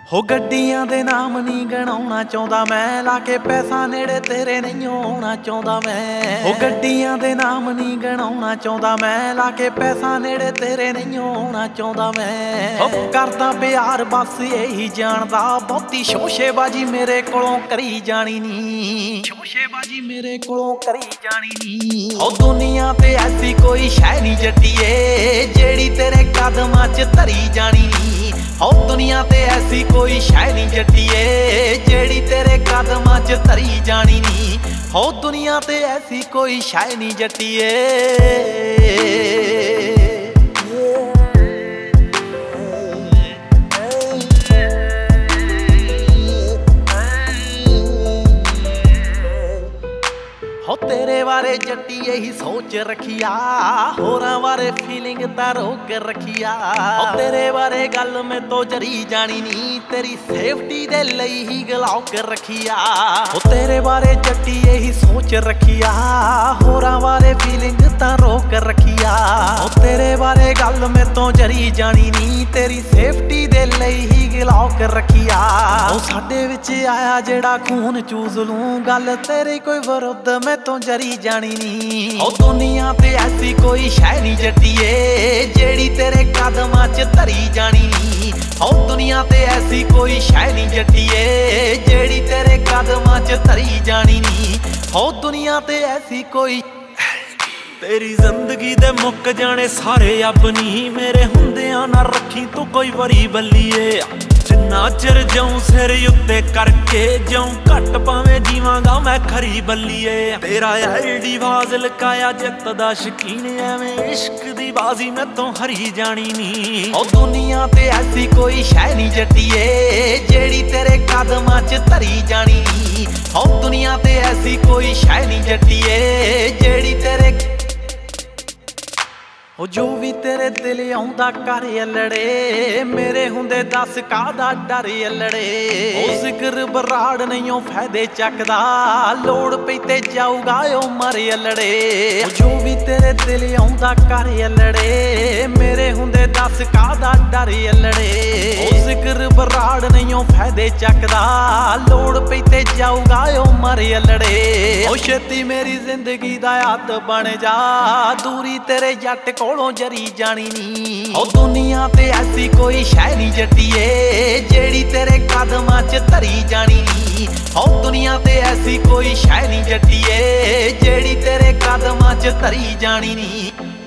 ਹੋ ਗੱਡੀਆਂ ਦੇ ਨਾਮ ਨਹੀਂ ਗਣਾਉਣਾ ਚਾਹੁੰਦਾ ਮੈਂ, ਲਾ ਕੇ ਪੈਸਾ ਨੇੜੇ ਤੇਰੇ ਨਹੀਂ ਆਉਣਾ ਚਾਹੁੰਦਾ ਮੈਂ। ਹੋ ਗੱਡੀਆਂ ਦੇ ਨਾਮ ਨਹੀਂ ਗਣਾਉਣਾ ਚਾਹੁੰਦਾ ਮੈਂ, ਲਾ ਕੇ ਪੈਸਾ ਨੇੜੇ ਤੇਰੇ ਨਹੀਂ ਆਉਣਾ ਚਾਹੁੰਦਾ ਮੈਂ। ਕਰਦਾ ਪਿਆਰ ਬਸ ਇਹੀ ਜਾਣਦਾ, ਬਹੁਤੀ ਸ਼ੋਸ਼ੇਬਾਜੀ ਮੇਰੇ ਕੋਲੋਂ ਕਰੀ ਜਾਣੀ ਨੀ, ਸ਼ੋਸ਼ੇਬਾਜੀ ਮੇਰੇ ਕੋਲੋਂ ਕਰੀ ਜਾਣੀ ਨੀ। ਹੋ ਦੁਨੀਆ ਤੇ ਐਸੀ ਕੋਈ ਸ਼ੈ ਨਹੀਂ ਜੱਟੀਏ, ਜਿਹੜੀ ਤੇਰੇ ਕਦਮਾਂ 'ਚ ਧਰੀ ਜਾਣੀ ਨੀ। ਹੋ ਦੁਨੀਆ ਤੇ ਐਸੀ ਕੋਈ ਸ਼ੈ ਨਹੀਂ ਜੱਟੀਏ, ਜਿਹੜੀ ਤੇਰੇ ਕਦਮਾਂ 'ਚ ਧਰੀ ਜਾਣੀ ਨੀ। ਹੋ ਦੁਨੀਆ ਤੇ ਐਸੀ ਕੋਈ ਸ਼ੈ ਨਹੀਂ ਜੱਟੀਏ। ਹੋ ਤੇਰੇ ਬਾਰੇ ਜੱਟੀ ਇਹੀ ਸੋਚ ਰੱਖਿਆ, ਹੋਰਾਂ ਬਾਰੇ ਫੀਲਿੰਗ ਤਾਂ ਰੋਕ ਰੱਖਿਆ। ਹੋ ਤੇਰੇ ਬਾਰੇ ਗੱਲ ਮੈਂ ਤੋਂ ਜਰੀ ਜਾਣੀ ਨੀ, ਤੇਰੀ ਸੇਫਟੀ ਦੇ ਲਈ ਹੀ ਗਲੌਕ ਰੱਖਿਆ। ਹੋ ਤੇਰੇ ਬਾਰੇ ਜੱਟੀ ਇਹੀ ਸੋਚ ਰੱਖਿਆ, ਹੋਰਾਂ ਬਾਰੇ ਫੀਲਿੰਗ ਤਾਂ ਰੋਕ ਰੱਖਿਆ। ਹੋ ਤੇਰੇ ਬਾਰੇ ਗੱਲ ਮੈਂ ਤੋਂ ਜਰੀ ਜਾਣੀ ਨੀ, ਤੇਰੀ ਸੇਫਟੀ ਦੇ ਲਈ ਹੀ ਗਲੌਕ ਰੱਖਿਆ। ਉਹ ਸਾਡੇ ਵਿੱਚ ਆਇਆ ਜਿਹੜਾ ਖੂਨ ਚੂਸ ਲੂੰ, ਗੱਲ ਤੇਰੀ ਕੋਈ ਵਿਰੁੱਧ ਮੈਂ ਤੋਂ ਜਰੀ ਜਾਣੀ ਨੀ। ਉਹ ਦੁਨੀਆ ਤੇ ਐਸੀ ਕੋਈ ਸ਼ੈ ਨਹੀਂ ਜੱਟੀਏ, ਜਿਹੜੀ ਤੇਰੇ ਕਦਮਾਂ 'ਚ ਧਰੀ ਜਾਣੀ ਨੀ। ਉਹ ਦੁਨੀਆ ਤੇ ਐਸੀ ਕੋਈ ਸ਼ੈ ਨਹੀਂ ਜੱਟੀਏ, ਜਿਹੜੀ ਤੇਰੇ ਕਦਮਾਂ 'ਚ ਧਰੀ ਜਾਣੀ ਨੀ। ਉਹ ਦੁਨੀਆ ਤੇ ਐਸੀ ਕੋਈ। ਤੇਰੀ ਜ਼ਿੰਦਗੀ ਦੇ ਮੁੱਕ ਜਾਣੇ ਸਾਰੇ ਆਪਣੀ, ਮੇਰੇ ਹੁੰਦਿਆਂ ਨਾ ਰੱਖੀ ਤੂੰ ਕੋਈ ਵਰੀ ਬੱਲੀਏ। ਜਿੰਨਾ ਚਿਰ ਜਿਉਂ ਸਿਰ ਉੱਤੇ ਕਰਕੇ, ਜਿਉਂ ਘੱਟ ਭਾਵੇਂ ਜੀਵਾਂਗਾ ਮੈਂ ਖਰੀ ਬੱਲੀਏ। ਤੇਰਾ ਐਲਡੀ ਬਾਜ਼ ਲਕਾਇਆ ਜਿੱਤ ਦਾ ਸ਼ਕੀਨ, ਐਵੇਂ ਇਸ਼ਕ ਦੀ ਬਾਜ਼ੀ ਮੈਥੋਂ ਹਰੀ ਜਾਣੀ ਨੀ। ਉਹ ਦੁਨੀਆ ਤੇ ਐਸੀ ਕੋਈ ਸ਼ੈ ਨਹੀਂ ਜੱਟੀਏ, ਜਿਹੜੀ ਤੇਰੇ ਕਦਮਾਂ 'ਚ ਧਰੀ ਜਾਣੀ ਨੀ। ਉਹ ਦੁਨੀਆ ਤੇ ਐਸੀ ਕੋਈ ਸ਼ੈ ਨਹੀਂ ਜੱਟੀਏ, ਜਿਹੜੀ ਤੇਰੇ। ਉਹ ਜੋ ਵੀ ਤੇਰੇ ਦਿਲ ਆਉਂਦਾ ਕਰ ਅਲੜੇ, ਮੇਰੇ ਹੁੰਦੇ ਦੱਸ ਕਾਹਦਾ ਡਰ ਅਲੜੇ। ਉਹ ਜ਼ਿਕਰ ਬਰਾੜ ਨਹੀਂ ਉਹ ਫਾਇਦੇ ਚੱਕਦਾ, ਲੋੜ ਪਈ ਤੇ ਜਾਊਗਾ ਉਹ ਮਰ ਅਲੜੇ। ਜੋ ਵੀ ਤੇਰੇ ਦਿਲ ਆਉਂਦਾ ਕਰ ਅਲੜੇ, ਮੇਰੇ ਹੁੰਦੇ ਦੱਸ ਕਾਹਦਾ ਡਰ ਅਲੜੇ। ਉਹ ਜ਼ਿਕਰ ਬਰਾੜ ਨਹੀਂ ਉਹ ਫਾਇਦੇ ਚੱਕਦਾ, ਲੋੜ ਪਈ ਤੇ ਜਾਊਗਾ ਉਹ ਮਰ ਅਲੜੇ। ਉਹ ਛੇਤੀ ਮੇਰੀ ਜ਼ਿੰਦਗੀ ਦਾ ਹੱਥ ਬਣ ਜਾ, ਦੂਰੀ ਤੇਰੇ ਜੱਟ ਕੋਲੋਂ ਜਰੀ ਜਾਣੀ ਨੀ। ਉਹ ਦੁਨੀਆ ਤੇ ਐਸੀ ਕੋਈ ਸ਼ੈ ਨਹੀਂ ਜੱਟੀਏ, ਜਿਹੜੀ ਤੇਰੇ ਕਦਮਾਂ 'ਚ ਧਰੀ ਜਾਣੀ ਨੀ। ਉਹ ਦੁਨੀਆ ਤੇ ਐਸੀ ਕੋਈ ਸ਼ੈ ਨਹੀਂ ਜੱਟੀਏ, ਜਿਹੜੀ ਤੇਰੇ ਕਦਮਾਂ 'ਚ ਧਰੀ ਜਾਣੀ ਨੀ।